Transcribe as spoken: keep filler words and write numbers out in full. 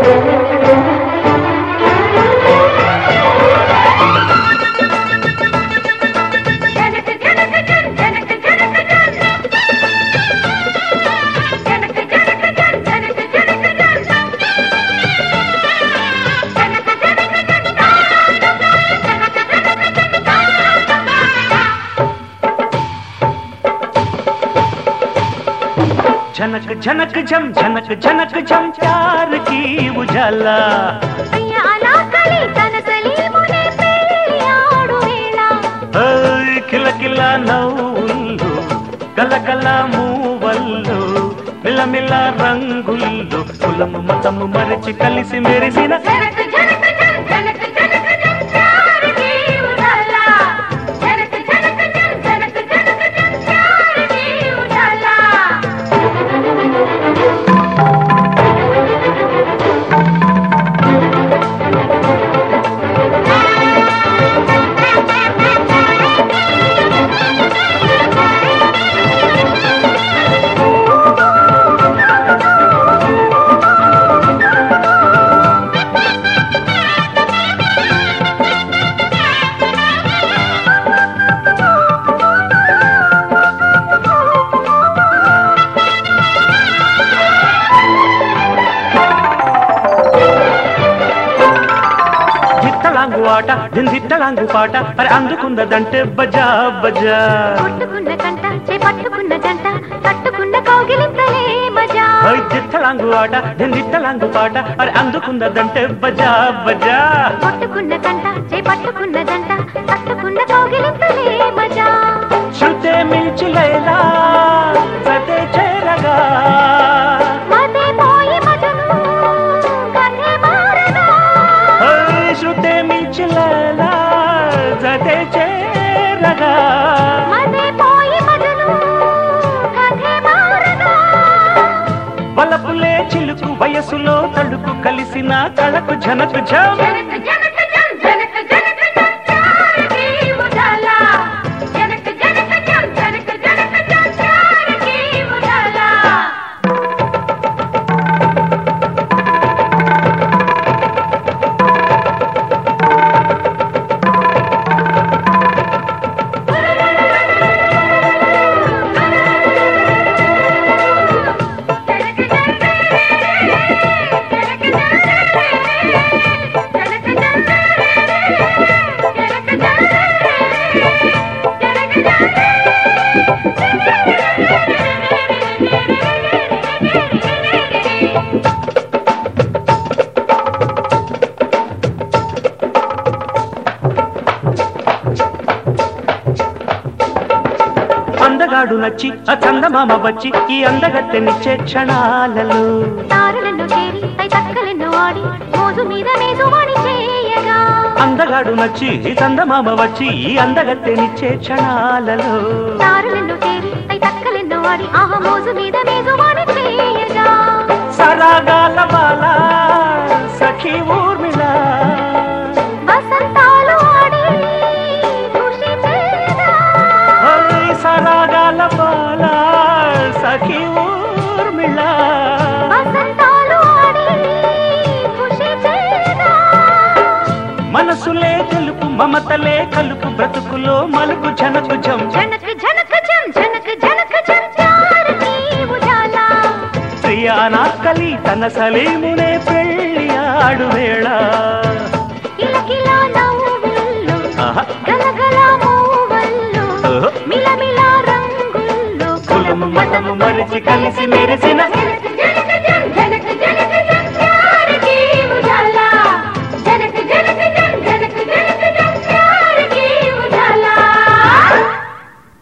झनक झनक झम झनक झनक झम प्यार की उजाला కిల కిల నవ్వులు గలగల మూవల్లు మిలమిల రంగులు కులము మతము మరచి కలిసి మెరిసిన ఆట దిందిట్టలాంగు పాట అరే అందుకున్నదంటే బజా బజా కొట్టుకున్న కంట చేపట్టుకున్న జంట కట్టుకున్న కౌగిలింతలే మజా దిట్టలాంగు ఆట దిందిట్టలాంగు పాట అరే అందుకున్నదంటే బజా బజా కొట్టుకున్న కంట చేపట్టుకున్న జంట కట్టుకున్న కౌగిలింతలే మజా శృతే మించి లైలా సతే చేరగా మతే పోయి మజను కథే మారగా శృతే మించి లైలా సతే చేరగా మతే పోయి మజను కథే మారగా వలపులే చిలుకు వయసులో తడుకు కలిసిన కళకు జనకు జం అందగాడు నచ్చి ఆ చందమామ వచ్చి ఈ అందగత్తెనిచ్చే క్షణాలలో తారలను చేరి పై తక్కలను ఆడి మోజు మీద మేజువాణి చేయగా అందగాడు నచ్చి ఈ చందమామ వచ్చి ఈ అందగత్తెనిచ్చే క్షణాలలో తారలను చేరి పై తక్కలను ఆడి ఆహ మోజు మీద మేజువాణి చేయగా సరాగాల బాల సఖీ ఊర్మిళ వసంతాలు ఆడి ఖుషి పేదా సరాగాల బాల సఖీ ఊర్మిళ వసంతాలు ఆడి ఖుషి పేదా మనసులే తెలుపు మమతలే కలుపు బ్రతుకులో మలుపు జనకు జం జనక జనక జం జనక జనక జం ప్యార్ కీ ఉజాలా ప్రియానా కలి తన సలీమునే పెళ్ళి ఆడు వేళ కిలకిల నవ్వుల్లో ఆహా గలగల మూవల్లో మిలమిల రంగుల్లో కులము మతము మరిచి కలిసి మెరిసిన